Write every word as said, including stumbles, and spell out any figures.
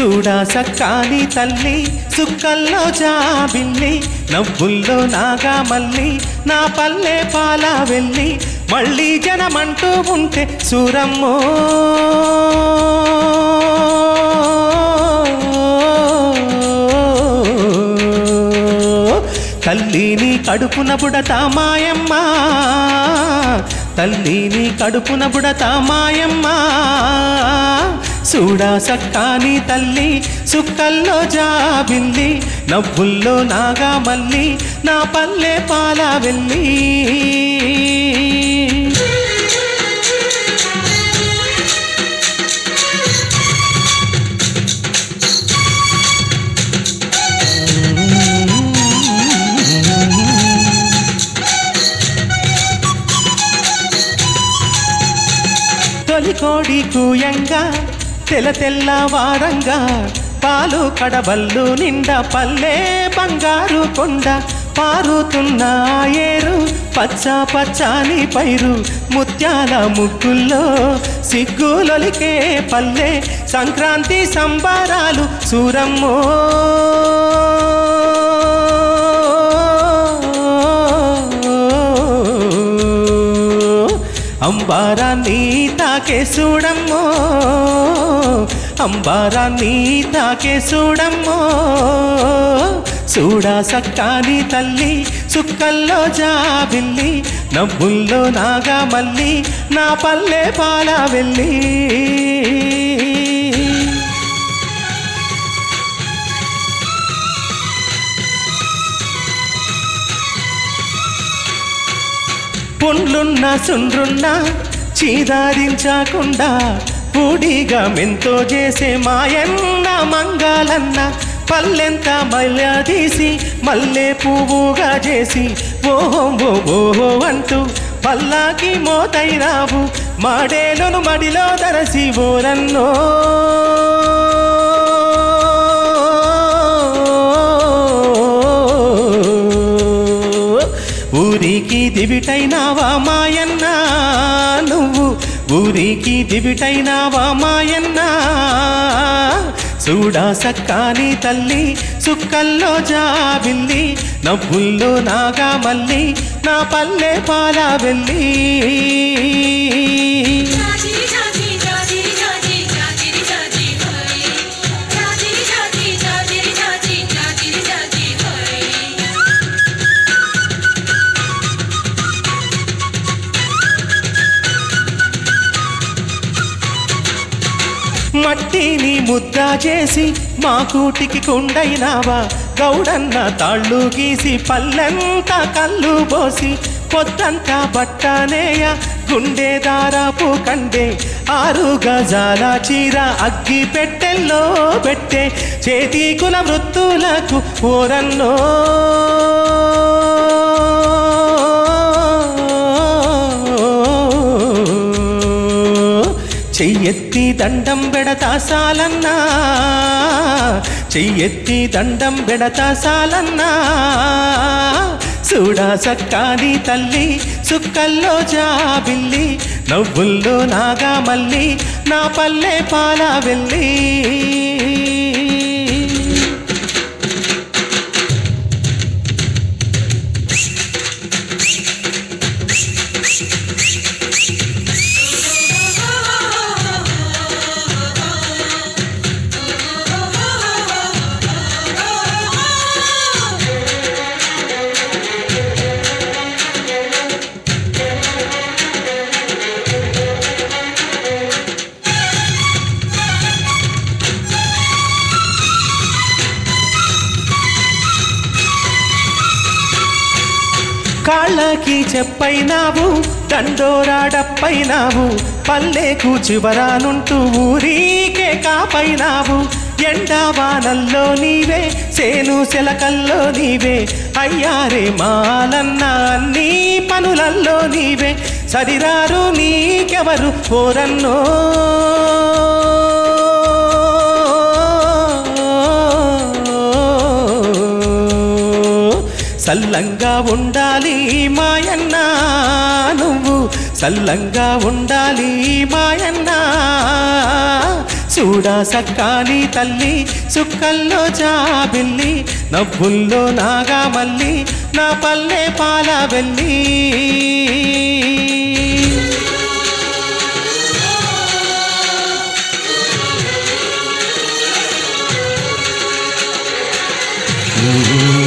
చూడా సక్కాని తల్లి సుక్కల్లో జాబిల్లి నవ్వుల్లో నాగా మల్లి నా పల్లె పాల వెళ్ళి మళ్ళీ జనమంటూ ఉంటే సూరమ్మో తల్లిని కడుపున బుడతా మాయమ్మ తల్లిని కడుపున బుడతా మాయమ్మ చూడా సక్కాని తల్లి సుక్కల్లో జాబిల్లి నవ్వుల్లో నాగా మల్లి నా పల్లె పాల వెళ్ళి కోడి కూయంగా తెల తెల్ల వారంగా పాలు కడబల్లు నిండా పల్లె బంగారు కొండ పారుతున్న ఏరు పచ్చ పచ్చాని పైరు ముత్యాల ముగ్గుల్లో సిగ్గులొలికే పల్లె సంక్రాంతి సంబరాలు సూరమ్మో అంబారాన్ని తాకే చూడమ్మో అంబారాన్ని తాకే చూడమ్మో చూడా సక్కాని తల్లి సుక్కల్లో జాబిల్లి నవ్వుల్లో నాగా మల్లి నా పల్లె పాల వెళ్ళి పుండ్లున్న సుండ్రున్నా చీదారించకుండా పూడిగా మెంతో చేసే మాయన్న మంగాలన్న పల్లెంత మల్లె తీసి మల్లె పువ్వుగా చేసి ఓహో ఓహో అంటూ పల్లాకి మోతైనావు మాడేలును మడిలో దరసి ఓరన్నో ఊరికి దివిటైనావా మాయన్న నువ్వు ఊరికి దివిటైనావా మాయన్న చూడా సక్కాని తల్లి సుక్కల్లో జాబిల్లి నవ్వుల్లో నాగా మల్లి నా పల్లె పాల వెళ్ళి మట్టిని ముద్ద చేసి మా కూటికి కొండైనావా గౌడన్న తాళ్ళు గీసి పల్లెంతా కళ్ళు పోసి పొద్దంతా బట్టనేయ గుండె దారాపు కండే ఆరు గజాల చీర అగ్గి పెట్టెల్లో పెట్టే చేతి కుల వృత్తులకు ఓరన్నో చెయ్యెత్తి దండం బెడతా సాలన్నా చెయ్యెత్తి దండం బెడతా సాలన్నా చూడా సక్కాని తల్లి సుక్కల్లో జాబిల్లి నవ్వుల్లో నాగా మల్లి నా పల్లె పాల వెళ్ళి కాళ్ళకి చెప్పైనావు దండోరాడప్పైనావు పల్లెకు చివరానుంటూ ఊరికే కాపైనావు ఎండావానల్లో నీవే సేను సెలకల్లో నీవే అయ్యారే మాలన్న అన్ని పనులల్లో నీవే సరిరారు నీకెవరు ఓరన్నో సల్లంగా ఉండాలి మాయన్న నువ్వు సల్లంగా ఉండాలి మాయన్న చూడా సక్కాని తల్లి సుక్కల్లో జాబిల్లి నవ్వుల్లో నాగా మల్లి నా పల్లె పాల వెళ్ళి Mm-hmm.